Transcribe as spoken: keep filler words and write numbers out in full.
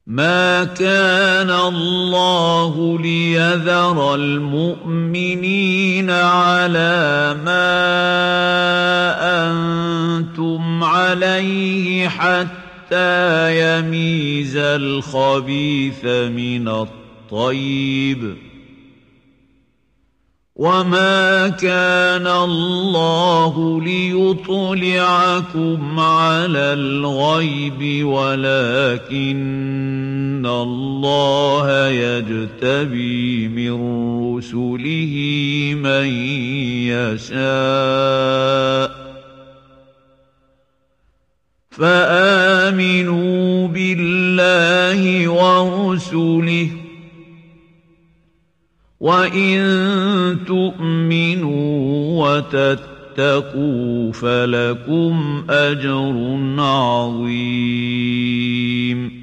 ما كان الله ليذر المؤمنين على ما أنتم عليه حتى يميز الخبيث من الطيب وما كان الله ليطلعكم على الغيب ولكن الله يجتبي من رسله من يشاء فآمنوا بالله ورسله وإن تؤمنوا وتتقوا فلكم أجر عظيم